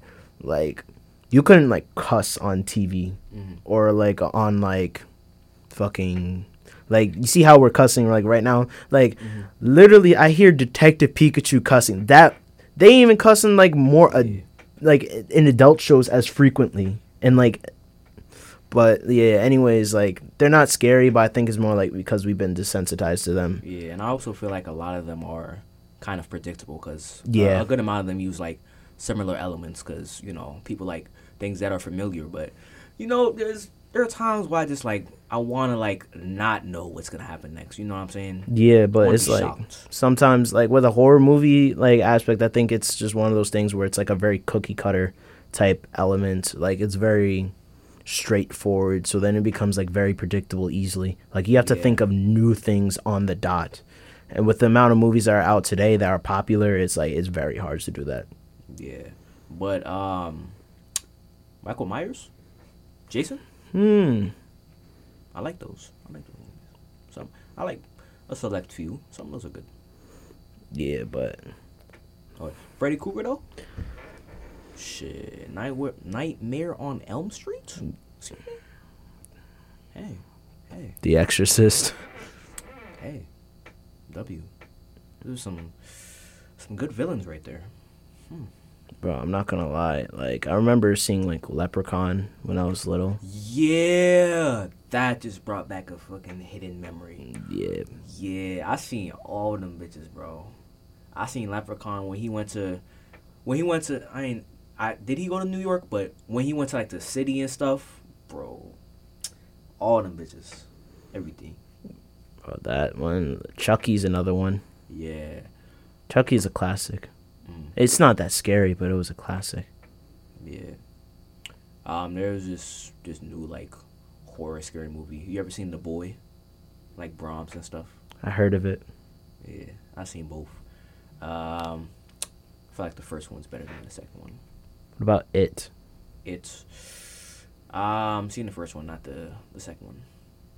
you couldn't like cuss on TV or like on like fucking like, you see how we're cussing like right now? Like literally I hear Detective Pikachu cussing. That they ain't even cussing like more like in adult shows as frequently. And like, but yeah, anyways, like they're not scary, but I think it's more like because we've been desensitized to them. Yeah, and I also feel like a lot of them are kind of predictable because a good amount of them use like similar elements because, you know, people like things that are familiar. But, you know, there are times where I just like, I want to like not know what's going to happen next. You know what I'm saying? Yeah, but it's like sometimes like with a horror movie like aspect, I think it's just one of those things where it's like a very cookie cutter type element. Like it's very straightforward. So then it becomes like very predictable easily. Like you have to Yeah. think of new things on the dot. And with the amount of movies that are out today that are popular, it's like it's very hard to do that. Yeah, but Michael Myers, Jason, I like those. I like those movies. Some I like a select few. Some of those are good. Yeah, but Oh, Freddy Krueger though. Shit, Nightmare on Elm Street. Excuse me? Hey, The Exorcist. hey, W. There's some good villains right there. Bro, I'm not gonna lie. Like, I remember seeing, like, Leprechaun when I was little. Yeah, that just brought back a fucking hidden memory. Yeah. Yeah, I seen all them bitches, bro. I seen Leprechaun when he went to did he go to New York? But when he went to like the city and stuff, bro, all them bitches, everything. Bro, that one. Chucky's another one. Yeah. Chucky's a classic. It's not that scary, but it was a classic. Yeah. There's this new like horror scary movie. You ever seen The Boy? Like Brahms and stuff. I heard of it. Yeah, I seen both. I feel like the first one's better than the second one. What about It? It's seen the first one, not the second one.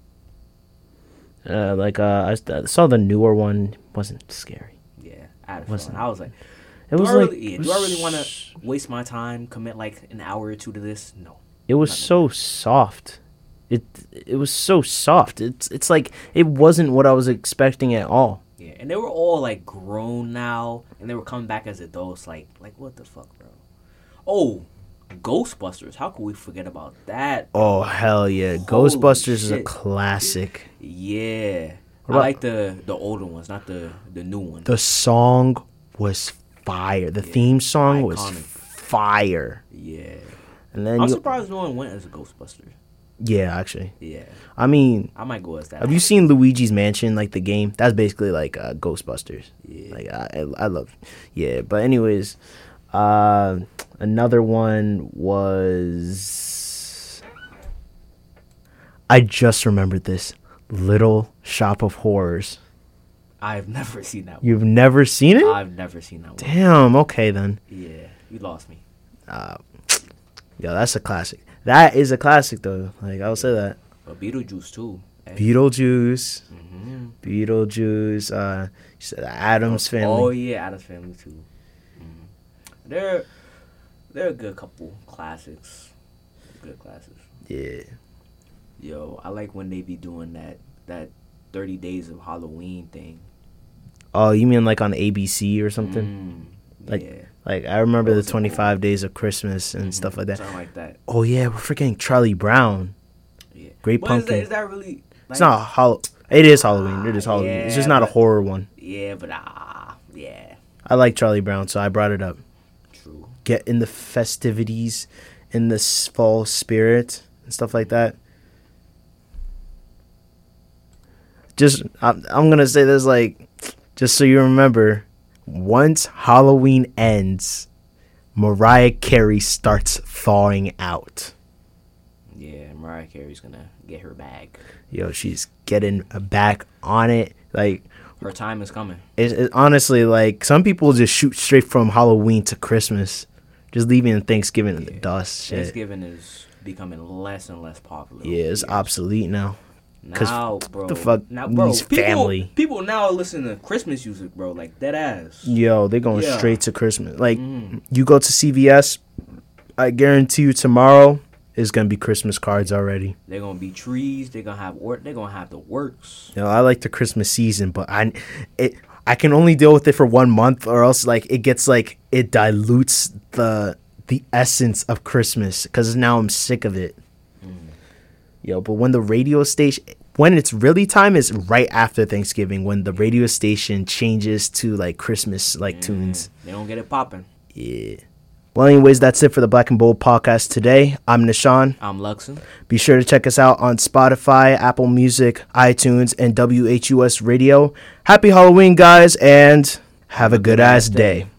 I saw the newer one. Wasn't scary. Yeah, I had a Wasn't- feeling. I was like, It was do I like really, it do I was- really want to waste my time, commit like an hour or two to this? No. It was Not so soft. It was so soft. It's like it wasn't what I was expecting at all. Yeah, and they were all like grown now, and they were coming back as adults. Like what the fuck, bro? Oh, Ghostbusters. How could we forget about that? Oh hell yeah! Holy Ghostbusters is a shit. classic. Yeah, What I about- like the older ones, not the new one. The song was fire. The theme song was Iconic. fire. Yeah, And then I'm you, surprised no one went as a Ghostbuster. yeah, actually, Yeah, I mean, I might go as that. have you seen Luigi's Mansion, like the game? That's basically like Ghostbusters. Yeah. Like I love, yeah. But anyways, another one was I just remembered this Little Shop of Horrors. I've never seen that one. You've never seen it? I've never seen that one. Damn. Okay then. Yeah, you lost me. Yo, that's a classic. That is a classic though. Like I'll say that. But Beetlejuice too. Hey. Beetlejuice. Mhm. Beetlejuice. You said the Addams Family. Oh yeah, Addams Family too. They're a good couple classics. Good classics. Yeah. Yo, I like when they be doing that 30 days of Halloween thing. Oh, you mean like on ABC or something? Like- yeah, Like I remember the Those are cool. 25 Days of Christmas and stuff like that. something like that. Oh yeah, we're forgetting Charlie Brown. Yeah, Great but Pumpkin. Is that really? It's not It is Halloween. It is Halloween. It's just yeah, not a but- horror one. Yeah, but yeah, I like Charlie Brown, so I brought it up. true. Get in the festivities, in the fall spirit and stuff like that. I'm gonna say this, like, just so you remember, once Halloween ends, Mariah Carey starts thawing out. Yeah, Mariah Carey's gonna get her bag. Yo, she's getting back on it. Like, Her time is coming. it honestly, like, some people just shoot straight from Halloween to Christmas, just leaving Thanksgiving in the dust. Shit. Thanksgiving is becoming less and less popular. Yeah, it's Years. obsolete now. 'Cause Now, bro. the fuck now, bro, needs family? People now listen to Christmas music, bro. Like dead ass. Yo, they're going Yeah. straight to Christmas. Like, Mhm. you go to CVS, I guarantee you tomorrow is gonna be Christmas cards already. They're gonna be trees. They're gonna have They're gonna have the works. You know, I like the Christmas season, but I can only deal with it for 1 month, or else like it gets like it dilutes the essence of Christmas because now I'm sick of it. Yo, but when the radio station, when it's really time is right after Thanksgiving, when the radio station changes to like Christmas like tunes. They don't get it popping. Yeah. Well, anyways, that's it for the Black and Bold podcast today. I'm Nishan. I'm Luxon. Be sure to check us out on Spotify, Apple Music, iTunes, and WHUS Radio. Happy Halloween, guys, and have a good ass day.